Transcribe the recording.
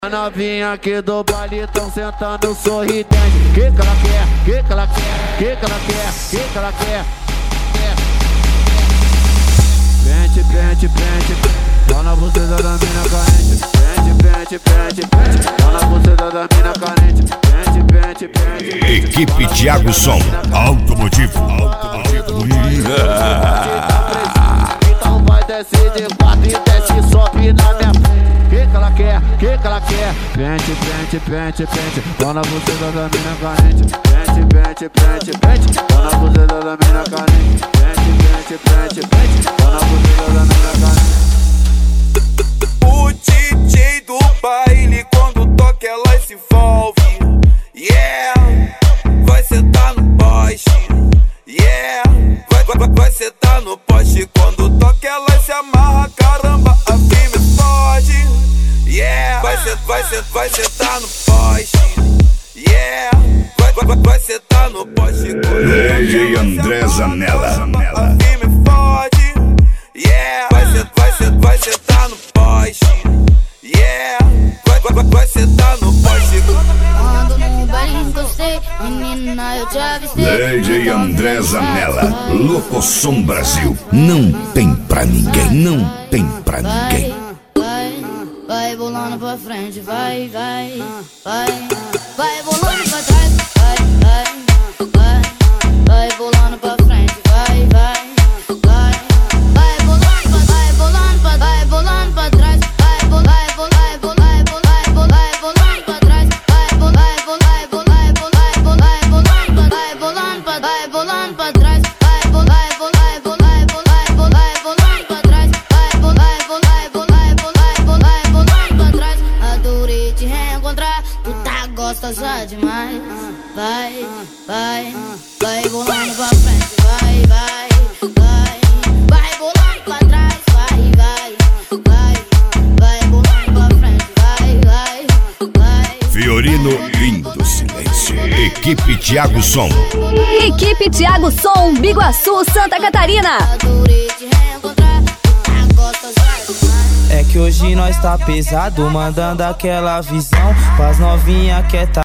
A novinha aqui do baile tão sentando sorridente. Que ela quer, que ela quer, que ela quer, que ela quer. Pente, pente, pente, dá na buceta da mina carente. Pente, pente, pente, pente, dá na buceta da mina carente. Pente, pente, pente. Equipe Thiago Som, automotivo. Então vai descer de quatro e desce e sobe na minha frente. Que ela quer, que ela quer. Pente, pente, pente, pente, dá na buceta da mina carente. Pente, pente, pente, pente, dá na buceta da mina carente. Pente, pente, pente, pente, dá na buceta da mina carente. O DJ do baile quando toca ela se envolve. Yeah, vai sentar no poste. Yeah, vai sentar no poste. Quando toca ela se amarra, caramba, a firme pode. Yeah, vai sentar no poste. Yeah, vai sentar no poste. DJ André Zanella. A firme pode. Yeah, vai sentar no poste. Yeah, vai sentar no poste. Quando no baile encostei, menina, eu te avistei. DJ André Zanella, Locosom Brasil. Não tem pra ninguém, não tem pra ninguém. Vai bolando pra frente, vai bolando pra trás, vai bolando pra frente, vai bolando pra trás, vai bolando pra trás, vai bolando pra trás, vai bolando pra trás. Adorei te reencontrar, tu tá gostosa demais. Vai bolando pra frente, vai bolando pra trás, vai bolando pra frente, vai. Fiorino Lindo Silêncio. Equipe Thiago Som. Equipe Thiago Som, Biguaçu, Santa Catarina. Adorei te reencontrar, tu tá gostosa demais. É que hoje nós tá pesado, mandando aquela visão pras novinha que tá